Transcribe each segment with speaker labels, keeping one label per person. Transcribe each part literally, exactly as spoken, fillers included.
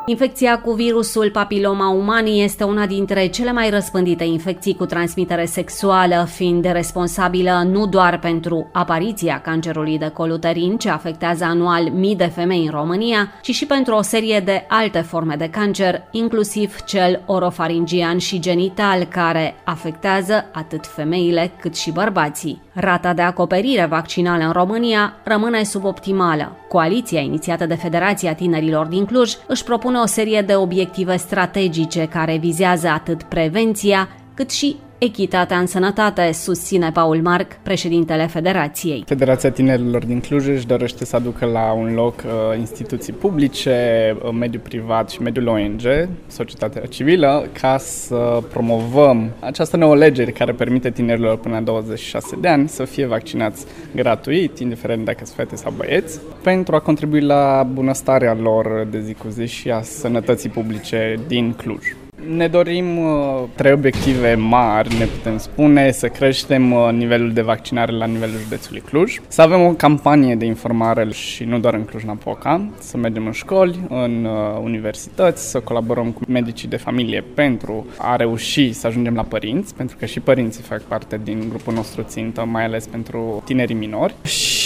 Speaker 1: Infecția cu virusul papiloma uman este una dintre cele mai răspândite infecții cu transmitere sexuală, fiind responsabilă nu doar pentru apariția cancerului de col uterin, ce afectează anual mii de femei în România, ci și pentru o serie de alte forme de cancer, inclusiv cel orofaringian și genital, care afectează atât femeile cât și bărbații. Rata de acoperire vaccinală în România rămâne suboptimală. Coaliția inițiată de Federația Tinerilor din Cluj își propune o serie de obiective strategice care vizează atât prevenția, cât și echitatea în sănătate, susține Paul Marc, președintele Federației.
Speaker 2: Federația Tinerilor din Cluj își dorește să aducă la un loc uh, instituții publice, uh, mediul privat și mediul O N G, societatea civilă, ca să promovăm această nouă lege care permite tinerilor până la douăzeci și șase de ani să fie vaccinați gratuit, indiferent dacă sunt fete sau băieți, pentru a contribui la bunăstarea lor de zi cu zi și a sănătății publice din Cluj. Ne dorim uh, trei obiective mari, ne putem spune, să creștem uh, nivelul de vaccinare la nivelul județului Cluj, să avem o campanie de informare și nu doar în Cluj-Napoca, să mergem în școli, în uh, universități, să colaborăm cu medicii de familie pentru a reuși să ajungem la părinți, pentru că și părinții fac parte din grupul nostru țintă, mai ales pentru tinerii minori.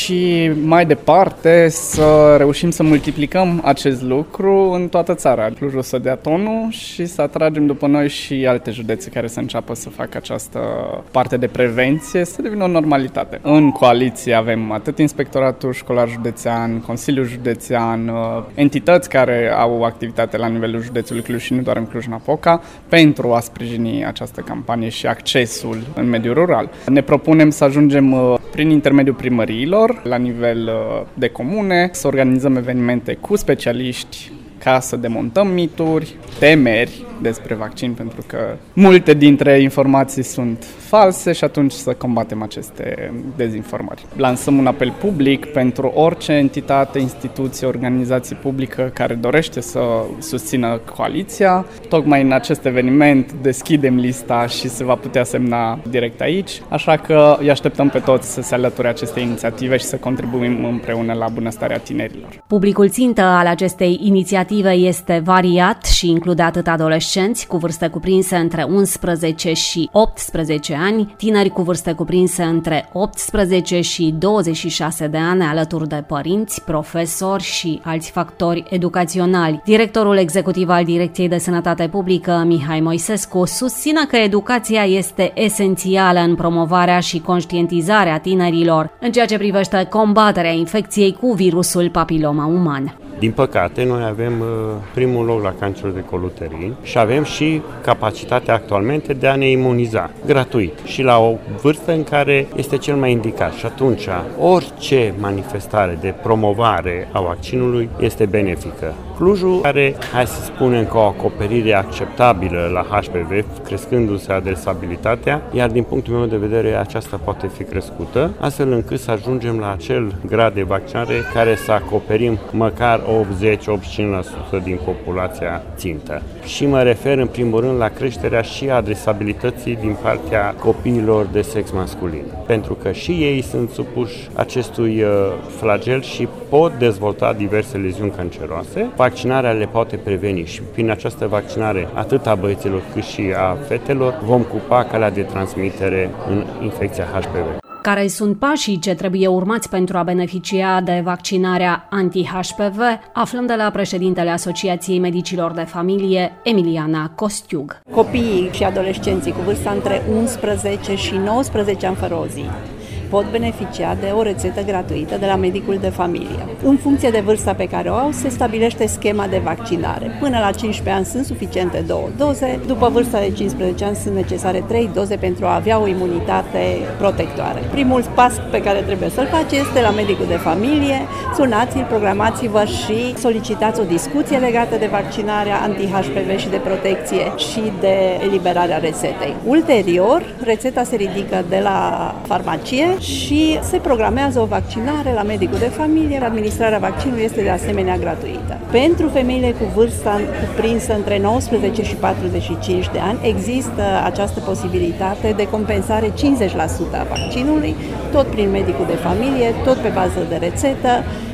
Speaker 2: Și mai departe să reușim să multiplicăm acest lucru în toată țara. Clujul să dea tonul și să atragem după noi și alte județe care să înceapă să facă această parte de prevenție, să devină o normalitate. În coaliție avem atât Inspectoratul Școlar Județean, Consiliul Județean, entități care au activitate la nivelul județului Cluj și nu doar în Cluj-Napoca, pentru a sprijini această campanie și accesul în mediul rural. Ne propunem să ajungem prin intermediul primăriilor, la nivel de comune, să organizăm evenimente cu specialiști ca să demontăm mituri, temeri despre vaccin, pentru că multe dintre informații sunt false și atunci să combatem aceste dezinformări. Lansăm un apel public pentru orice entitate, instituție, organizație publică care dorește să susțină coaliția. Tocmai în acest eveniment deschidem lista și se va putea semna direct aici, așa că îi așteptăm pe toți să se alăture acestei inițiative și să contribuim împreună la bunăstarea tinerilor.
Speaker 1: Publicul țintă al acestei inițiative este variat și include atât adolescenți cu vârste cuprinse între unsprezece și optsprezece ani, tineri cu vârste cuprinse între optsprezece și douăzeci și șase de ani, alături de părinți, profesori și alți factori educaționali. Directorul executiv al Direcției de Sănătate Publică, Mihai Moisescu, susține că educația este esențială în promovarea și conștientizarea tinerilor în ceea ce privește combaterea infecției cu virusul papiloma uman.
Speaker 3: Din păcate, noi avem primul loc la cancerul de col uterin și avem și capacitatea actualmente de a ne imuniza gratuit și la o vârstă în care este cel mai indicat. Și atunci, orice manifestare de promovare a vaccinului este benefică. Clujul are, hai să spunem, că o acoperire acceptabilă la H P V, crescându-se adresabilitatea, iar din punctul meu de vedere aceasta poate fi crescută, astfel încât să ajungem la acel grad de vaccinare care să acoperim măcar optzeci la optzeci și cinci la sută din populația țintă. Și mă refer în primul rând la creșterea și adresabilității din partea copiilor de sex masculin, pentru că și ei sunt supuși acestui flagel și pot dezvolta diverse leziuni canceroase. Vaccinarea le poate preveni și prin această vaccinare atât a băieților cât și a fetelor vom cupa calea de transmitere în infecția H P V.
Speaker 1: Care sunt pașii ce trebuie urmați pentru a beneficia de vaccinarea anti-H P V? Aflăm de la președintele Asociației Medicilor de Familie, Emiliana Costiug.
Speaker 4: Copiii și adolescenții cu vârsta între unsprezece și nouăsprezece ani fără o zi pot beneficia de o rețetă gratuită de la medicul de familie. În funcție de vârsta pe care o au, se stabilește schema de vaccinare. Până la cincisprezece ani sunt suficiente două doze, după vârsta de cincisprezece ani sunt necesare trei doze pentru a avea o imunitate protectoare. Primul pas pe care trebuie să-l faci este la medicul de familie, sunați-l, programați-vă și solicitați o discuție legată de vaccinarea anti-H P V și de protecție și de eliberarea rețetei. Ulterior, rețeta se ridică de la farmacie și se programează o vaccinare la medicul de familie. Administrarea vaccinului este de asemenea gratuită. Pentru femeile cu vârsta cuprinsă între nouăsprezece și patruzeci și cinci de ani există această posibilitate de compensare cincizeci la sută a vaccinului, tot prin medicul de familie, tot pe bază de rețetă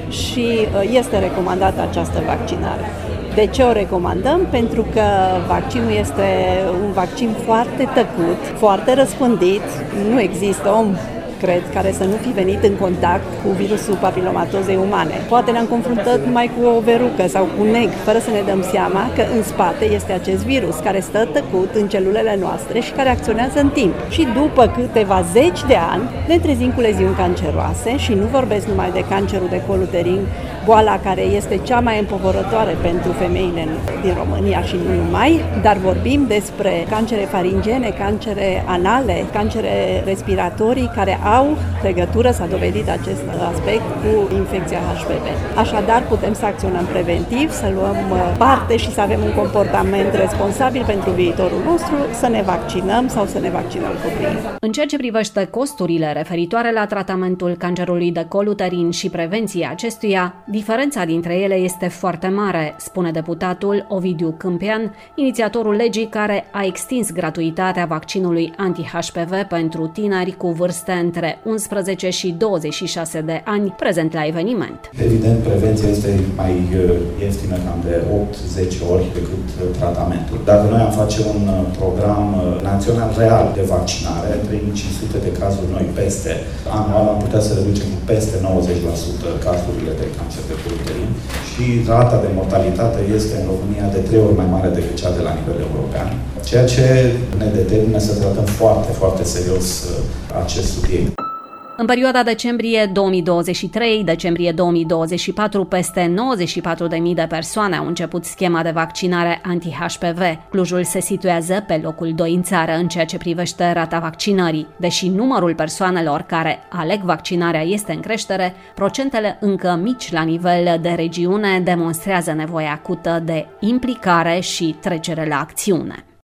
Speaker 4: și este recomandată această vaccinare. De ce o recomandăm? Pentru că vaccinul este un vaccin foarte tăcut, foarte răspândit, nu există om, cred, care să nu fi venit în contact cu virusul papilomatozei umane. Poate ne-am confruntat numai cu o verucă sau cu un neg, fără să ne dăm seama că în spate este acest virus care stă tăcut în celulele noastre și care acționează în timp. Și după câteva zeci de ani ne trezim cu leziuni canceroase și nu vorbesc numai de cancerul de col uterin, boala care este cea mai împovărătoare pentru femeile din România și nu numai, dar vorbim despre cancere faringene, cancere anale, cancere respiratorii care au legătură, s-a dovedit acest aspect, cu infecția H P V. Așadar, putem să acționăm preventiv, să luăm parte și să avem un comportament responsabil pentru viitorul nostru, să ne vaccinăm sau să ne vaccinăm copiii.
Speaker 1: În ceea ce privește costurile referitoare la tratamentul cancerului de col uterin și prevenția acestuia, diferența dintre ele este foarte mare, spune deputatul Ovidiu Câmpian, inițiatorul legii care a extins gratuitatea vaccinului anti-H P V pentru tineri cu vârste între unsprezece și douăzeci și șase de ani, prezent la eveniment.
Speaker 5: Evident, prevenția este mai ieftină cam de opt zece ori decât tratamentul. Dacă noi am face un program național real de vaccinare, trei mii cinci sute de cazuri noi peste, anual am putea să reducem cu peste nouăzeci la sută cazurile de cancer de col uterin și rata de mortalitate este în România de trei ori mai mare decât cea de la nivel european, ceea ce ne determină să tratăm foarte, foarte serios acest subiect.
Speaker 1: În perioada decembrie două mii douăzeci și trei - decembrie două mii douăzeci și patru, peste nouăzeci și patru de mii de persoane au început schema de vaccinare anti-H P V. Clujul se situează pe locul doi în țară în ceea ce privește rata vaccinării. Deși numărul persoanelor care aleg vaccinarea este în creștere, procentele încă mici la nivel de regiune demonstrează nevoia acută de implicare și trecere la acțiune.